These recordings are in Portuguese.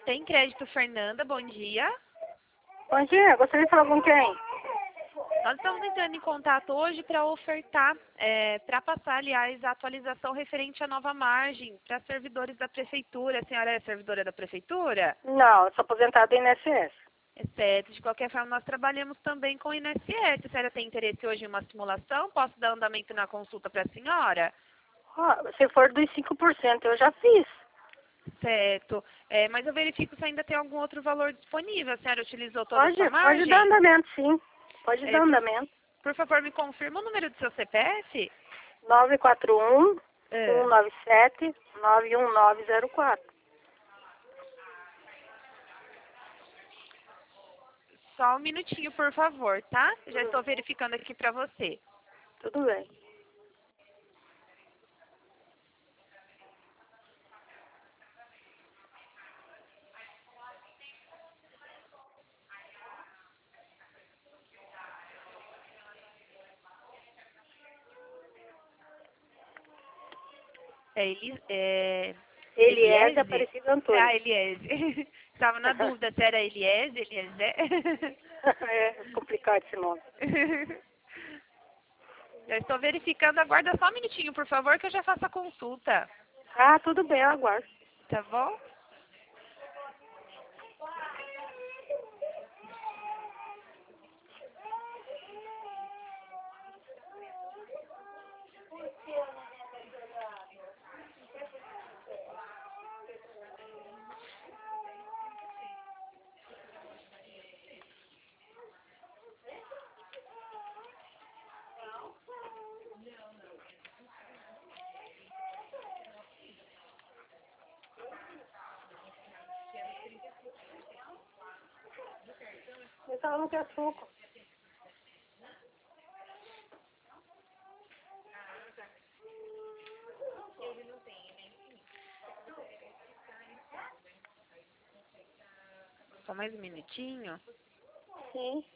Tem crédito, Fernanda, bom dia. Bom dia, gostaria de falar com quem? Nós estamos entrando em contato hoje para ofertar, para passar, aliás, a atualização referente à nova margem para servidores da Prefeitura. A senhora é servidora da Prefeitura? Não, eu sou aposentada em INSS. Certo. De qualquer forma, nós trabalhamos também com o INSS. A senhora tem interesse hoje em uma simulação? Posso dar andamento na consulta para a senhora? Se for dos 5%, eu já fiz. Certo. Mas eu verifico se ainda tem algum outro valor disponível. A senhora utilizou toda a sua Pode margem? dar andamento, sim. Pode dar Por, andamento. por favor, me confirma o número do seu CPF? 941 É. 197 91904. Só um minutinho, por favor, tá? Já estou verificando aqui para você. Tudo bem. Eliese Aparecido Antônio. Ah, Eliese. Estava na dúvida se era Eliese, Eliese. É complicado esse nome. Já estou verificando. Aguarda só um minutinho, por favor, que eu já faço a consulta. Tudo bem, eu aguardo. Tá bom? Mas ela não quer suco. Só mais um minutinho. Sim.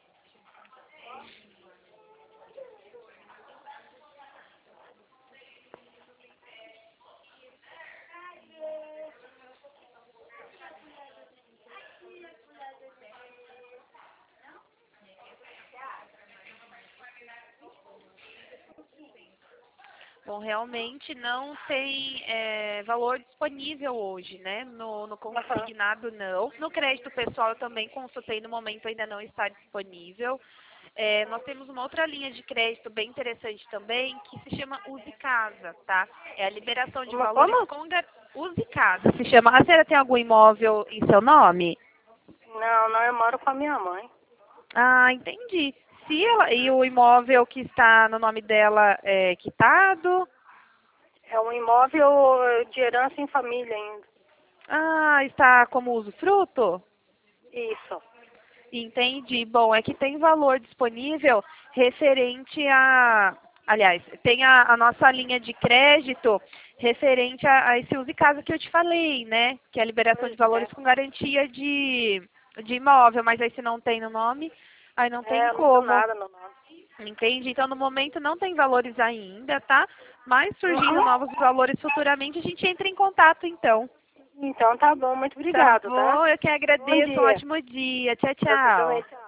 Bom, realmente não tem valor disponível hoje, né? No consignado, não. No crédito pessoal eu também consultei, no momento ainda não está disponível. Nós temos uma outra linha de crédito bem interessante também, que se chama Use Casa, tá? É a liberação de valores com Use Casa, se chama. A senhora tem algum imóvel em seu nome? Não, eu moro com a minha mãe. Ah, entendi. E o imóvel que está no nome dela é quitado? É um imóvel de herança em família ainda. Ah, está como usufruto? Isso. Entendi. Bom, é que tem valor disponível referente a... Aliás, tem a nossa linha de crédito referente a esse Use Casa que eu te falei, né? Que é a liberação de valores com garantia de imóvel. Mas aí se não tem no nome, aí não tem como. Não tem nada no nome. Entende? Então, no momento não tem valores ainda, tá? Mas surgindo novos valores futuramente, a gente entra em contato, então. Então, tá bom. Muito obrigado, tá? Bom, eu que agradeço. Um ótimo dia. Tchau, tchau.